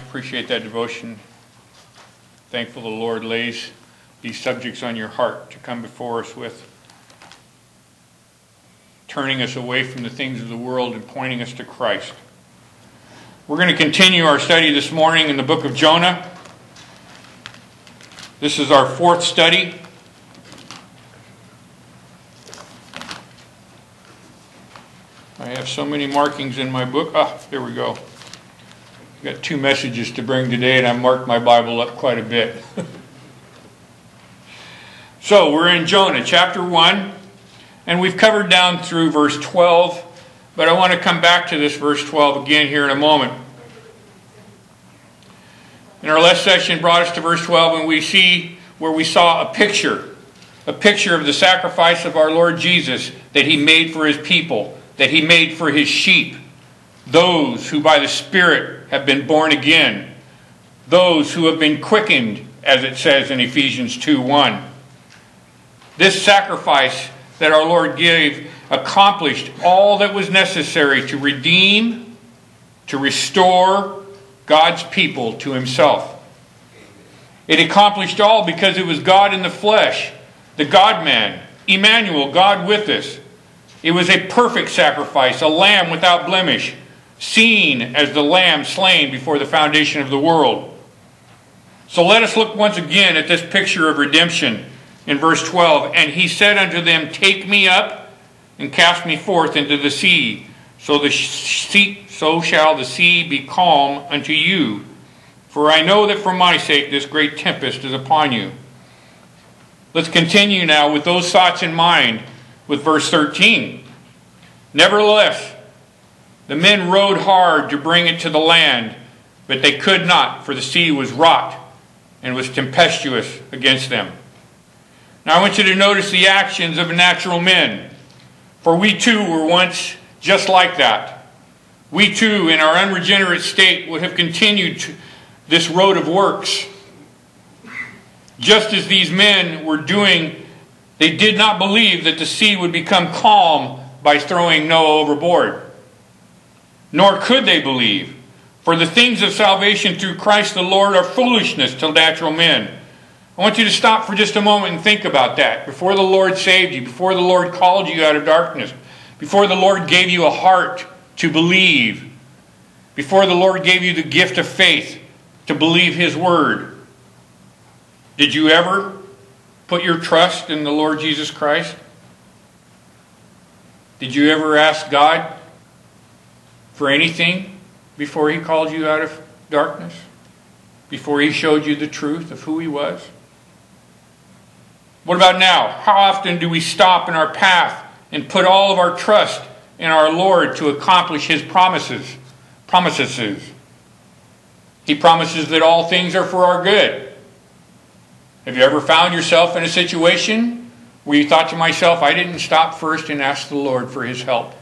appreciate that devotion. Thankful the Lord lays these subjects on your heart to come before us with, turning us away from the things of the world and pointing us to Christ. We're going to continue our study this morning in the book of Jonah. This is our fourth study. I have so many markings in my book. There we go. I've got two messages to bring today, and I've marked my Bible up quite a bit. So, we're in Jonah, chapter 1, and we've covered down through verse 12, but I want to come back to this verse 12 again here in a moment. In our last session brought us to verse 12, and we see where we saw a picture of the sacrifice of our Lord Jesus that He made for His people, that He made for His sheep, those who by the Spirit have been born again, those who have been quickened, as it says in Ephesians 2:1. This sacrifice that our Lord gave accomplished all that was necessary to redeem, to restore God's people to Himself. It accomplished all because it was God in the flesh, the God-man, Emmanuel, God with us. It was a perfect sacrifice, a lamb without blemish, seen as the lamb slain before the foundation of the world. So let us look once again at this picture of redemption in verse 12. And He said unto them, Take me up and cast me forth into the sea, so shall the sea be calm unto you. For I know that for my sake this great tempest is upon you. Let's continue now with those thoughts in mind with verse 13. Nevertheless, the men rowed hard to bring it to the land, but they could not, for the sea was wrought and was tempestuous against them. Now I want you to notice the actions of natural men, for we too were once just like that. We too, in our unregenerate state, would have continued this road of works. Just as these men were doing, they did not believe that the sea would become calm by throwing Noah overboard. Nor could they believe, for the things of salvation through Christ the Lord are foolishness to natural men. I want you to stop for just a moment and think about that. Before the Lord saved you, before the Lord called you out of darkness, before the Lord gave you a heart to believe, before the Lord gave you the gift of faith to believe His word, did you ever put your trust in the Lord Jesus Christ? Did you ever ask God for anything before He called you out of darkness? Before He showed you the truth of who He was? What about now? How often do we stop in our path and put all of our trust in our Lord to accomplish His promises? He promises that all things are for our good. Have you ever found yourself in a situation where you thought to myself, I didn't stop first and ask the Lord for His help?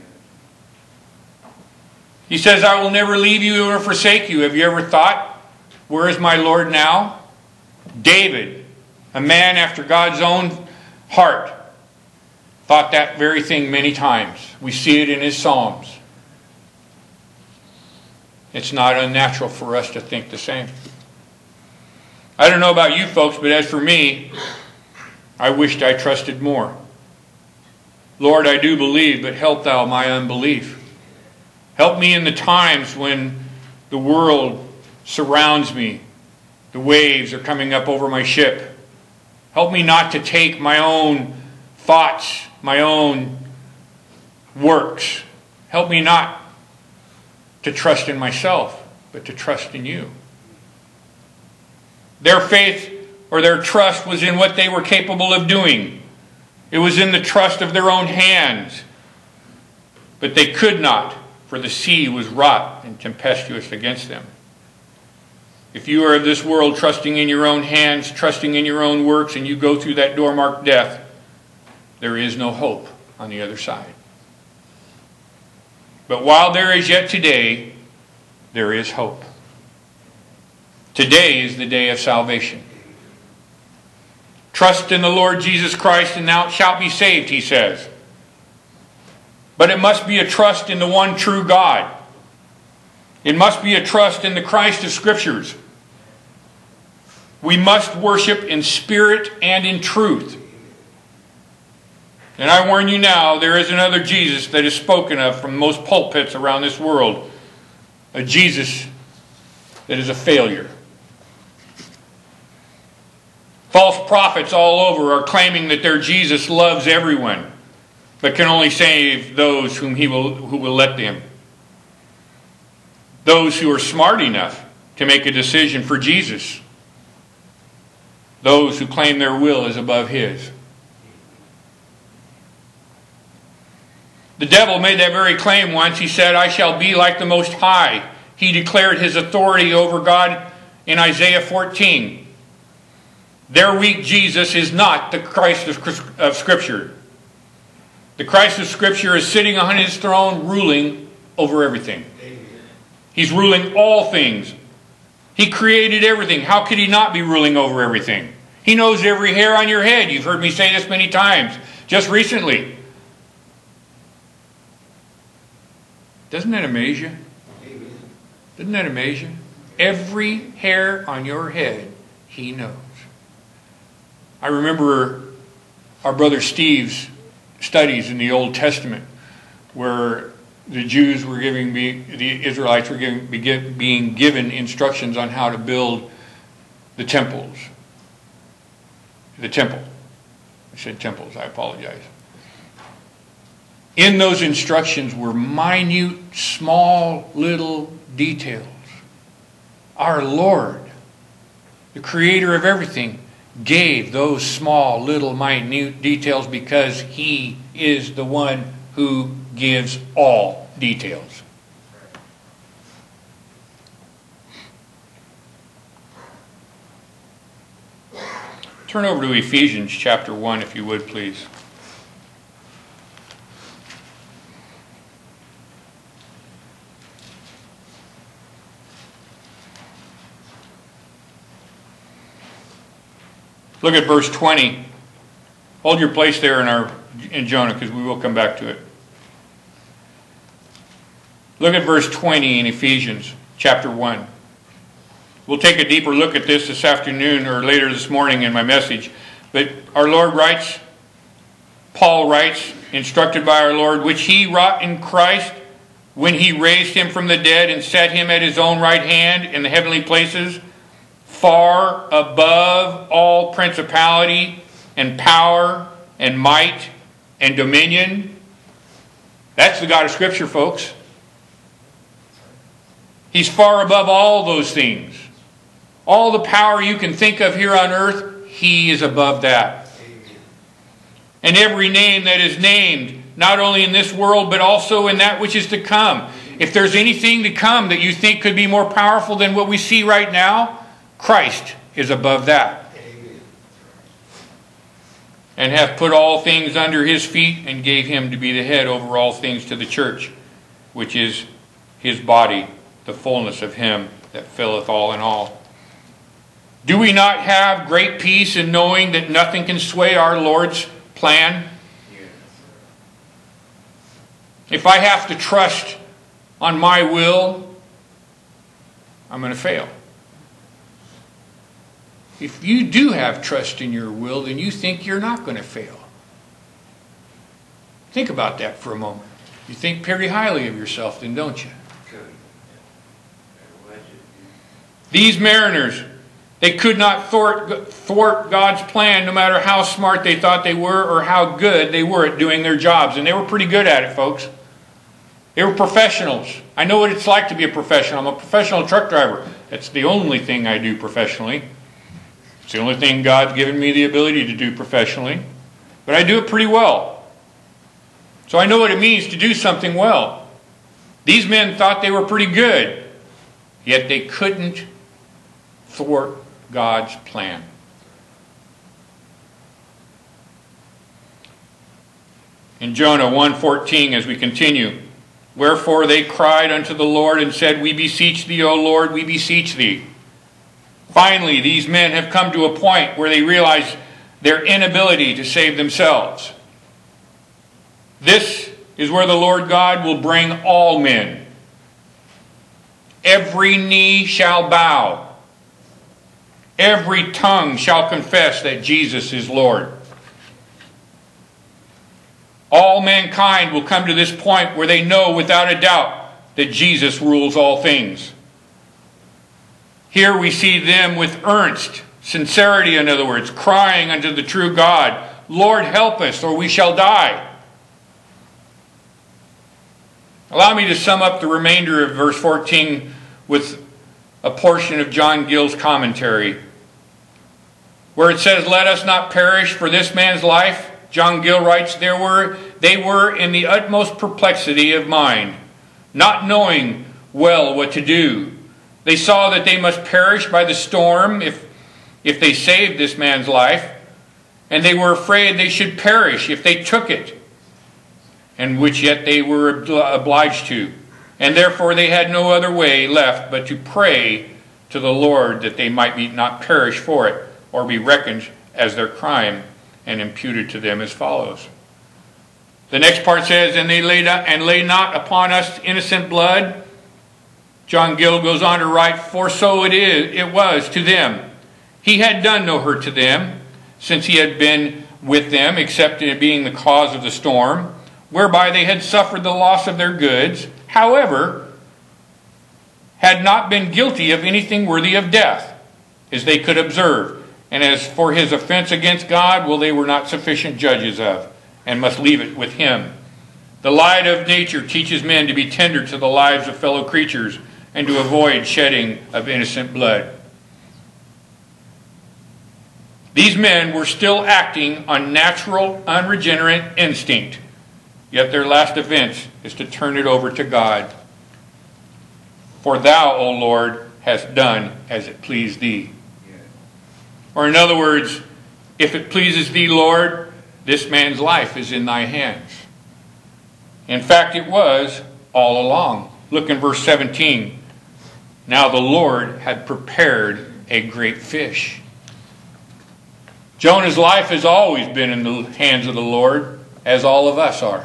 He says, I will never leave you or forsake you. Have you ever thought, where is my Lord now? David, a man after God's own heart, thought that very thing many times. We see it in his Psalms. It's not unnatural for us to think the same. I don't know about you folks, but as for me, I wished I trusted more. Lord, I do believe, but help Thou my unbelief. Help me in the times when the world surrounds me. The waves are coming up over my ship. Help me not to take my own thoughts, my own works. Help me not to trust in myself, but to trust in You. Their faith or their trust was in what they were capable of doing. It was in the trust of their own hands. But they could not, for the sea was wrought and tempestuous against them. If you are of this world, trusting in your own hands, trusting in your own works, and you go through that door marked death, there is no hope on the other side. But while there is yet today, there is hope. Today is the day of salvation. Trust in the Lord Jesus Christ and thou shalt be saved, He says. But it must be a trust in the one true God. It must be a trust in the Christ of Scriptures. We must worship in spirit and in truth. And I warn you now, there is another Jesus that is spoken of from most pulpits around this world. A Jesus that is a failure. False prophets all over are claiming that their Jesus loves everyone, but can only save those who will let them. Those who are smart enough to make a decision for Jesus. Those who claim their will is above His. The devil made that very claim once. He said, "I shall be like the Most High." He declared his authority over God in Isaiah 14. Their weak Jesus is not the Christ of Scripture. The Christ of Scripture is sitting on His throne, ruling over everything. He's ruling all things. He created everything. How could He not be ruling over everything? He knows every hair on your head. You've heard me say this many times, just recently. Doesn't that amaze you? Doesn't that amaze you? Every hair on your head, He knows. I remember our brother Steve's studies in the Old Testament, where the Jews were the Israelites were being given instructions on how to build the temples. The temple. I said temples, I apologize. In those instructions were minute, small, little details. Our Lord, the Creator of everything, gave those small, little, minute details because He is the one who gives all details. Turn over to Ephesians chapter 1, if you would, please. Look at verse 20. Hold your place there in Jonah, because we will come back to it. Look at verse 20 in Ephesians chapter 1. We'll take a deeper look at this afternoon or later this morning in my message. But our Lord writes, Paul writes, instructed by our Lord, which He wrought in Christ when He raised Him from the dead and set Him at His own right hand in the heavenly places, far above all principality and power and might and dominion. That's the God of Scripture, folks. He's far above all those things. All the power you can think of here on earth, He is above that. And every name that is named, not only in this world, but also in that which is to come. If there's anything to come that you think could be more powerful than what we see right now, Christ is above that. And hath put all things under His feet, and gave Him to be the head over all things to the church, which is His body, the fullness of Him that filleth all in all. Do we not have great peace in knowing that nothing can sway our Lord's plan? If I have to trust on my will, I'm going to fail. If you do have trust in your will, then you think you're not going to fail. Think about that for a moment. You think pretty highly of yourself, then, don't you? These mariners, they could not thwart God's plan, no matter how smart they thought they were or how good they were at doing their jobs. And they were pretty good at it, folks. They were professionals. I know what it's like to be a professional. I'm a professional truck driver. That's the only thing I do professionally. It's the only thing God's given me the ability to do professionally. But I do it pretty well. So I know what it means to do something well. These men thought they were pretty good, yet they couldn't thwart God's plan. In Jonah 1:14, as we continue, wherefore they cried unto the Lord and said, we beseech thee, O Lord, we beseech thee. Finally, these men have come to a point where they realize their inability to save themselves. This is where the Lord God will bring all men. Every knee shall bow. Every tongue shall confess that Jesus is Lord. All mankind will come to this point where they know without a doubt that Jesus rules all things. Here we see them with earnest sincerity, in other words, crying unto the true God, Lord, help us, or we shall die. Allow me to sum up the remainder of verse 14 with a portion of John Gill's commentary, where it says, let us not perish for this man's life. John Gill writes, they were in the utmost perplexity of mind, not knowing well what to do. They saw that they must perish by the storm if they saved this man's life, and they were afraid they should perish if they took it, and which yet they were obliged to. And therefore they had no other way left but to pray to the Lord that they might not perish for it, or be reckoned as their crime, and imputed to them as follows. The next part says, and lay not upon us innocent blood. John Gill goes on to write, for so it was to them. He had done no hurt to them, since he had been with them, except in being the cause of the storm, whereby they had suffered the loss of their goods, however, had not been guilty of anything worthy of death, as they could observe. And as for his offense against God, well, they were not sufficient judges of, and must leave it with him. The light of nature teaches men to be tender to the lives of fellow creatures, and to avoid shedding of innocent blood. These men were still acting on natural, unregenerate instinct, yet their last offense is to turn it over to God. For thou, O Lord, hast done as it pleased thee. Or in other words, if it pleases thee, Lord, this man's life is in thy hands. In fact, it was all along. Look in verse 17. Now the Lord had prepared a great fish. Jonah's life has always been in the hands of the Lord, as all of us are.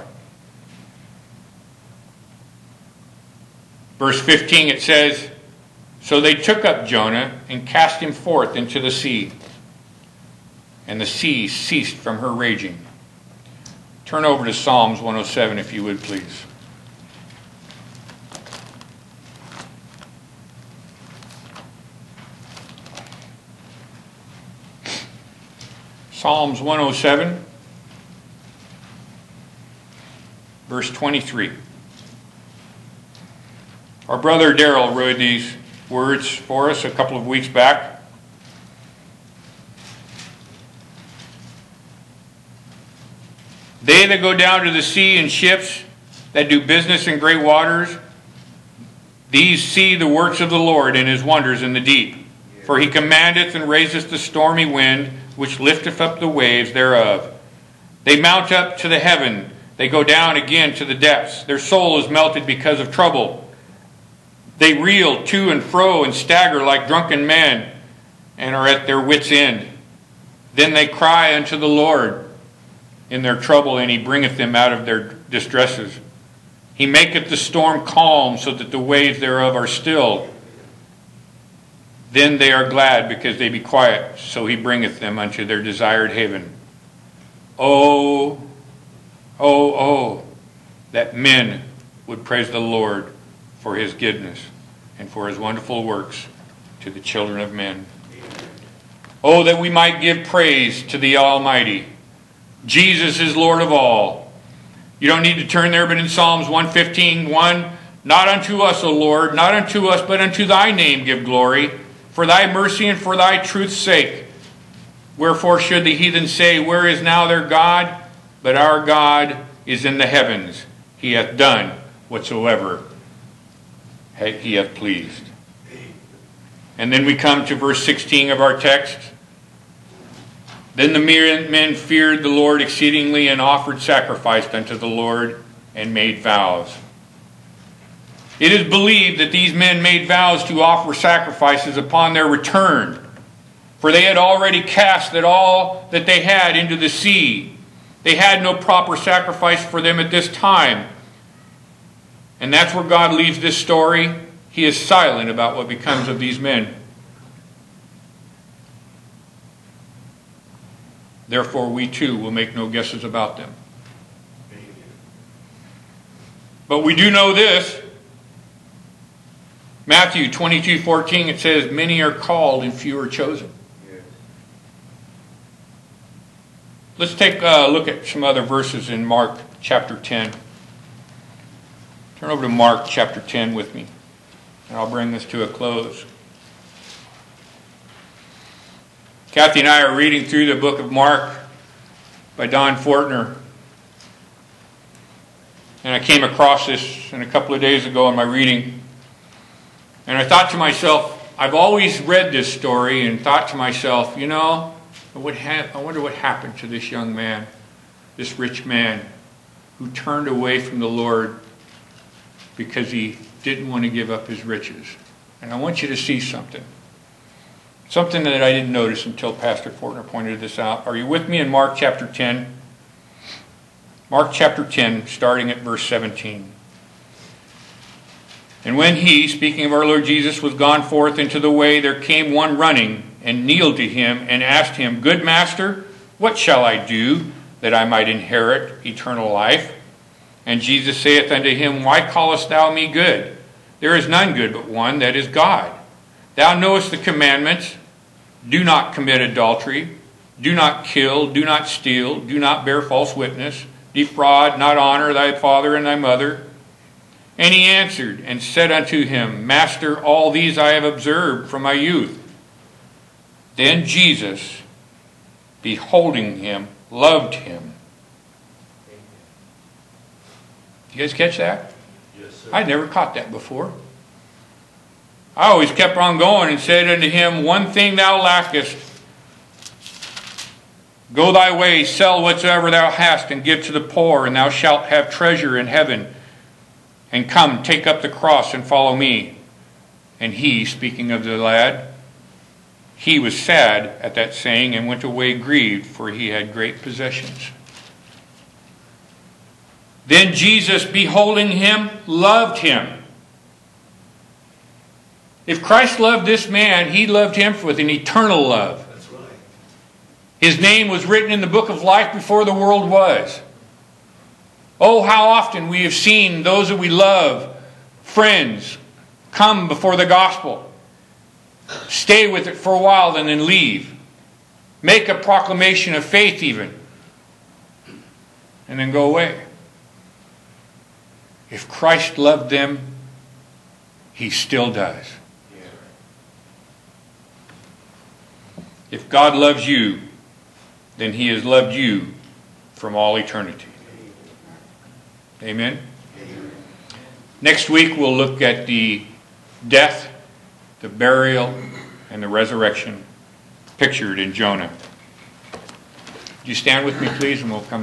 Verse 15, it says, so they took up Jonah and cast him forth into the sea, and the sea ceased from her raging. Turn over to Psalms 107, if you would, please. Psalms 107, verse 23. Our brother Darrell wrote these words for us a couple of weeks back. They that go down to the sea in ships that do business in great waters, these see the works of the Lord and his wonders in the deep. For he commandeth and raiseth the stormy wind, which lifteth up the waves thereof. They mount up to the heaven, they go down again to the depths. Their soul is melted because of trouble. They reel to and fro and stagger like drunken men, and are at their wits' end. Then they cry unto the Lord in their trouble, and he bringeth them out of their distresses. He maketh the storm calm, so that the waves thereof are still. Then they are glad, because they be quiet, so he bringeth them unto their desired haven. Oh, oh, oh, that men would praise the Lord for his goodness and for his wonderful works to the children of men. Oh, that we might give praise to the Almighty. Jesus is Lord of all. You don't need to turn there, but in Psalms 115:1, not unto us, O Lord, not unto us, but unto thy name give glory, for thy mercy and for thy truth's sake. Wherefore should the heathen say, where is now their God? But our God is in the heavens. He hath done whatsoever he hath pleased. And then we come to verse 16 of our text. Then the men feared the Lord exceedingly, and offered sacrifice unto the Lord, and made vows. It is believed that these men made vows to offer sacrifices upon their return, for they had already cast all that they had into the sea. They had no proper sacrifice for them at this time. And that's where God leaves this story. He is silent about what becomes of these men. Therefore, we too will make no guesses about them. But we do know this. Matthew 22:14, it says, many are called and few are chosen. Let's take a look at some other verses in Mark chapter 10. Turn over to Mark chapter 10 with me, and I'll bring this to a close. Kathy and I are reading through the book of Mark by Don Fortner. And I came across this a couple of days ago in my reading. And I thought to myself, I've always read this story and thought to myself, you know, I wonder what happened to this young man, this rich man, who turned away from the Lord because he didn't want to give up his riches. And I want you to see something. Something that I didn't notice until Pastor Fortner pointed this out. Are you with me in Mark chapter 10? Mark chapter 10, starting at verse 17. And when he, speaking of our Lord Jesus, was gone forth into the way, there came one running and kneeled to him and asked him, Good master, what shall I do that I might inherit eternal life? And Jesus saith unto him, Why callest thou me good? There is none good but one, that is God. Thou knowest the commandments. Do not commit adultery. Do not kill. Do not steal. Do not bear false witness. Defraud not, honor thy father and thy mother. And he answered and said unto him, Master, all these I have observed from my youth. Then Jesus, beholding him, loved him. You guys catch that? Yes, sir. I'd never caught that before. I always kept on going and said unto him, One thing thou lackest. Go thy way, sell whatsoever thou hast, and give to the poor, and thou shalt have treasure in heaven. And come, take up the cross, and follow me. And he, speaking of the lad, he was sad at that saying, and went away grieved, for he had great possessions. Then Jesus, beholding him, loved him. If Christ loved this man, he loved him with an eternal love. That's right. His name was written in the book of life before the world was. Oh, how often we have seen those that we love, friends, come before the gospel, stay with it for a while and then leave, make a proclamation of faith even, and then go away. If Christ loved them, he still does. If God loves you, then he has loved you from all eternity. Amen? Next week we'll look at the death, the burial, and the resurrection pictured in Jonah. Would you stand with me, please, and we'll come